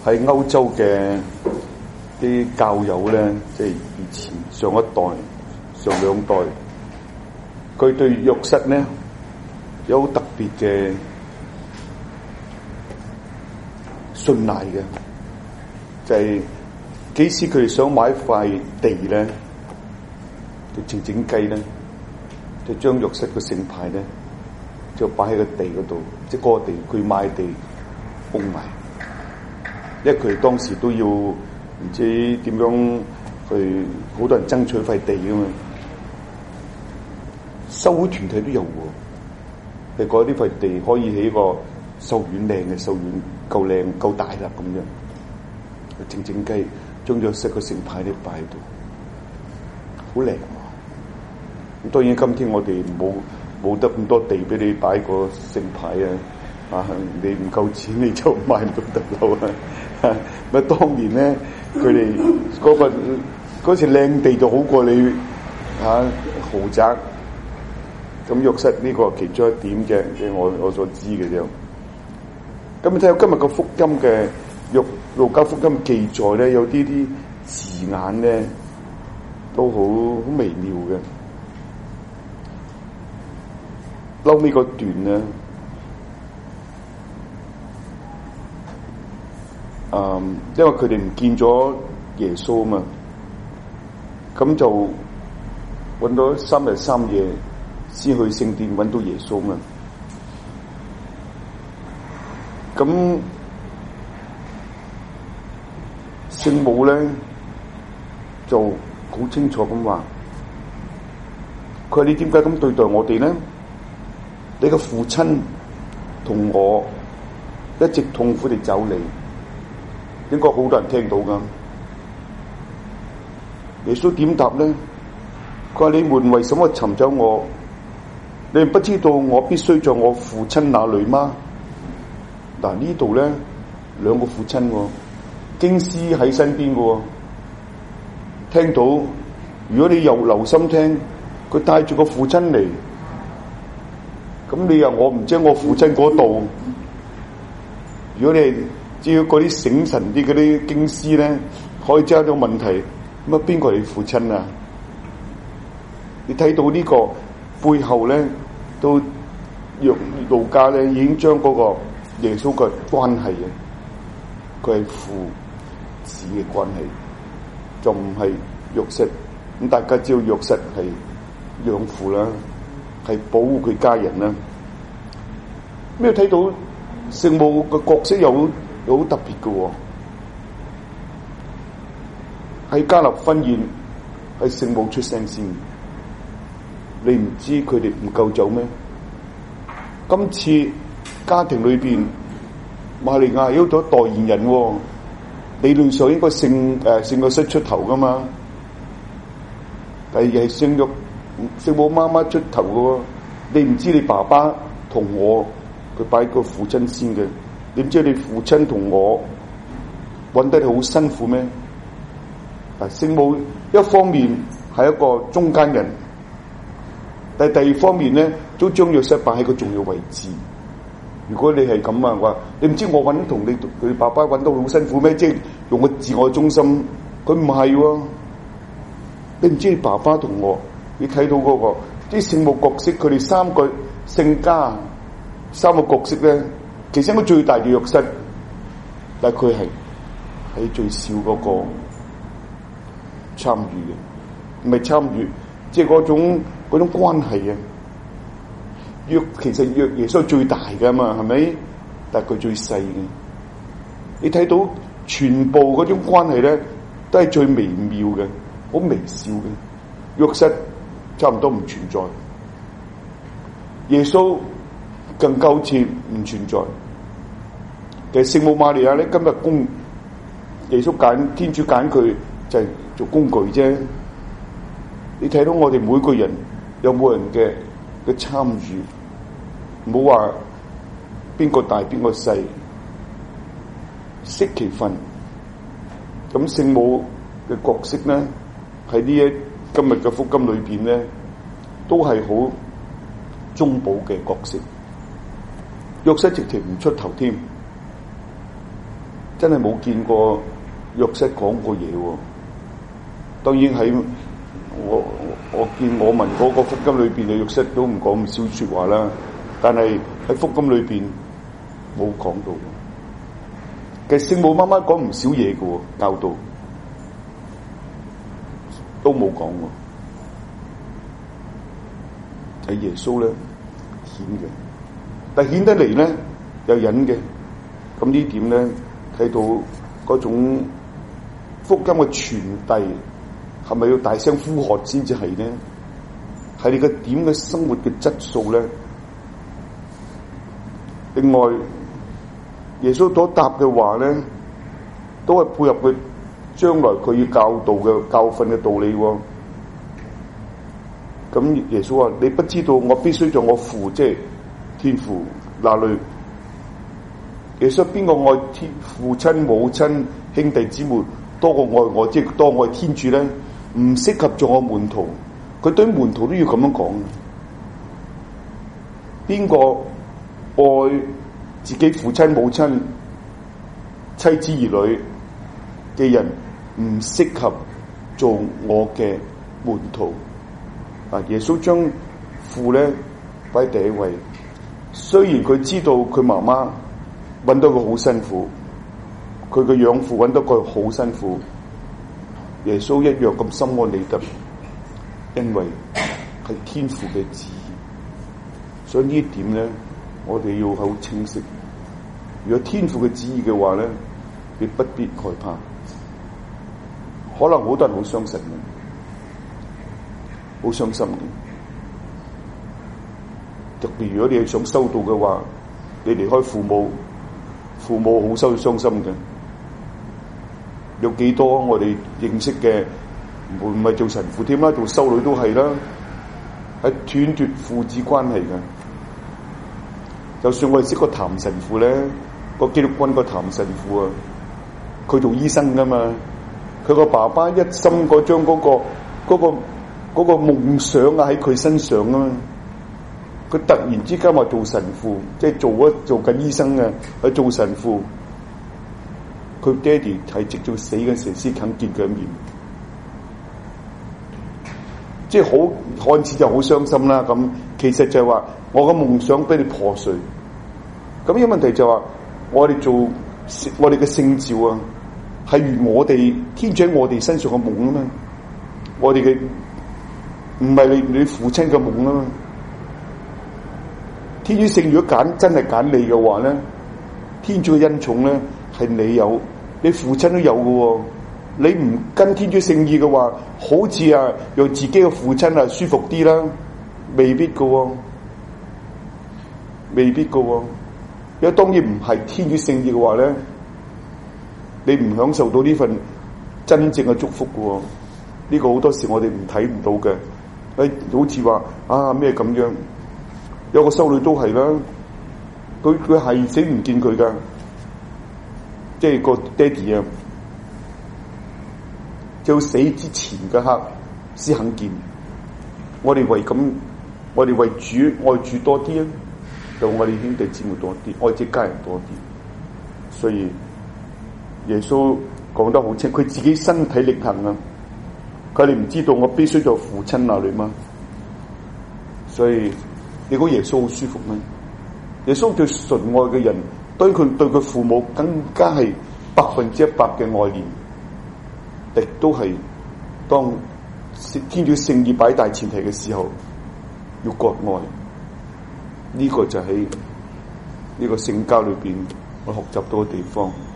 喺歐洲嘅啲教友咧，即係以前上一代、上兩代，佢對約瑟咧有好特別嘅信賴嘅，就係幾時佢哋想買塊地咧，就靜雞咧，就將約瑟個聖牌咧，就擺喺個地嗰度，即係嗰個地佢買地封埋，因為佢哋當時都要唔知點樣去，好多人爭取塊地噶嘛，修會團體都有喎，你覺得呢塊地可以起個修院靚嘅修院，夠靚夠大啦咁樣，靜雞將約瑟個聖牌咧擺喺度，好靚。咁當然今天我哋冇得咁多地俾你擺個聖牌啊！你唔夠錢你就買唔到得樓啊！咪當年咧，佢哋嗰時靚地就好過你豪宅。咁約瑟呢個其中一點嘅，即係我所知嘅啫。咁你睇下今日個福音嘅路加福音記載咧，有啲字眼咧都好微妙嘅。後尾嗰段咧，因為佢哋唔見咗耶穌啊嘛，咁就揾到3日3夜先去聖殿揾到耶穌嘛。咁聖母咧就好清楚咁話，佢話你點解咁對待我哋咧？你個父親同我一直痛苦地走離，應該好多人聽到噶。耶穌點答咧？佢話你們為什麼尋找我？你們不知道我必須在我父親那裏嗎？嗱，呢度咧兩個父親，經師喺身邊嘅，聽到。如果你又留心聽，佢帶住個父親嚟。咁你又我唔知我父親嗰度，如果你只要嗰啲醒神啲嗰啲經師咧，可以知道到問題，咁啊邊個係你父親啊？你睇到呢個背後咧，都路加咧已經將嗰個耶穌嘅關係啊，佢係父子嘅關係，就唔係約瑟。咁大家知道約瑟係養父啦。係保護佢家人啦。咩睇到聖母嘅角色有好特別嘅，喺加納婚宴係聖母出聲先。你唔知佢哋唔夠酒咩？今次家庭裏邊，瑪利亞有咗代言人，理論上應該聖約瑟出頭噶嘛，但係係聖母媽媽出頭嘅，你唔知你爸爸同我，佢擺個父親先嘅，你唔知你父親同我揾得你好辛苦咩？嗱，聖母一方面係一個中間人，但係第二方面咧，都將約瑟擺喺個重要位置。如果你係咁啊，話你唔知我揾同你佢爸爸揾得好辛苦咩？即係用個自我中心，佢唔係喎，你唔知你爸爸同我。你睇到嗰個啲聖母角色，佢哋三個聖家三個角色咧，其實應該最大嘅約瑟，但係佢係喺最少嗰個參與嘅，唔係參與，即係嗰種關係啊。其實耶穌係最大嘅嘛，係咪？但係佢最細嘅。你睇到全部嗰種關係咧，都係最微妙嘅，好微小嘅。約瑟差唔多唔存在，耶穌更高似唔存在。其實聖母瑪利亞咧，今日耶穌天主揀佢就係做工具啫。你睇到我哋每個人有冇人嘅參與，唔好話邊個大邊個細，適其分。咁聖母嘅角色咧，喺今日嘅福音裏邊咧，都係好中保嘅角色。約瑟直情唔出頭添， 真係冇見過約瑟講過嘢喎。當然喺我見我聞嗰個福音裏邊嘅約瑟都唔講咁少説話啦，但係喺福音裏邊冇講到。其實聖母媽媽講唔少嘢嘅喎，教導都冇講喎。係耶穌咧顯嘅，但顯得嚟咧又隱嘅。咁呢點咧睇到嗰種福音嘅傳遞係咪要大聲呼喝先至係咧？係你嘅點嘅生活嘅質素咧？另外，耶穌所答嘅話咧，都係配合佢將來佢要教導嘅教訓嘅道理喎。咁耶穌話：你不知道我必須在我父，即係天父那裏。耶穌邊個愛天父親母親兄弟姊妹多過愛我，即係多愛天主咧？唔適合做我門徒。佢對門徒都要咁樣講。邊個愛自己父親母親妻子兒女嘅人唔適合做我嘅門徒？啊！耶穌將父咧擺喺第一位，雖然佢知道佢媽媽揾到佢好辛苦，佢嘅養父揾到佢好辛苦，耶穌一樣咁心安理得，因為係天父嘅旨意。所以呢一點咧，我哋要好清晰。如果天父嘅旨意嘅話咧，你不必害怕。可能好多人好傷神嘅。好傷心嘅，特別如果你係想修道嘅話，你離開父母，父母好傷心嘅。有幾多我哋認識嘅，唔係做神父添啦，做修女都係啦，係斷絕父子關係嘅。就算我哋識個譚神父咧，個基督軍個譚神父啊，佢做醫生噶嘛，佢個爸爸一心嗰將嗰個夢想啊喺佢身上啊嘛，佢突然之間話做神父，即係做緊醫生啊，去做神父。佢爹哋係直到死嘅時先肯見佢一面，即係好看似就好傷心啦。咁其實就係話我嘅夢想俾你破碎。咁呢個問題就話我哋嘅聖召啊，係如我哋天主喺我哋身上嘅夢啊嘛，我哋嘅。唔係你父親嘅夢啊嘛！天主聖如果真係揀你嘅話咧，天主嘅恩寵咧係你有，你父親都有嘅喎。你唔跟天主聖意嘅話，好似啊讓自己嘅父親啊舒服啲啦，未必嘅喎，未必嘅喎。因為當然唔係天主聖意嘅話咧，你唔享受到呢份真正嘅祝福嘅喎。呢個好多時我哋唔睇唔到嘅。好似話啊咩咁樣，有個修女都係啦，佢係死唔見佢噶，即係個爹哋啊，就死之前嘅刻先肯見。我哋為主愛主多啲啊，就我哋兄弟姊妹多啲，愛自己家人多啲。所以耶穌講得好清，佢自己身體力行啊。佢哋唔知道我必須在父親那裏嗎？所以你估耶穌好舒服咩？耶穌對純愛嘅人，對佢父母更加係100%嘅愛念，亦都係當天主聖意擺大前提嘅時候，要割愛。呢個就喺呢個聖家裏邊我學習到嘅地方。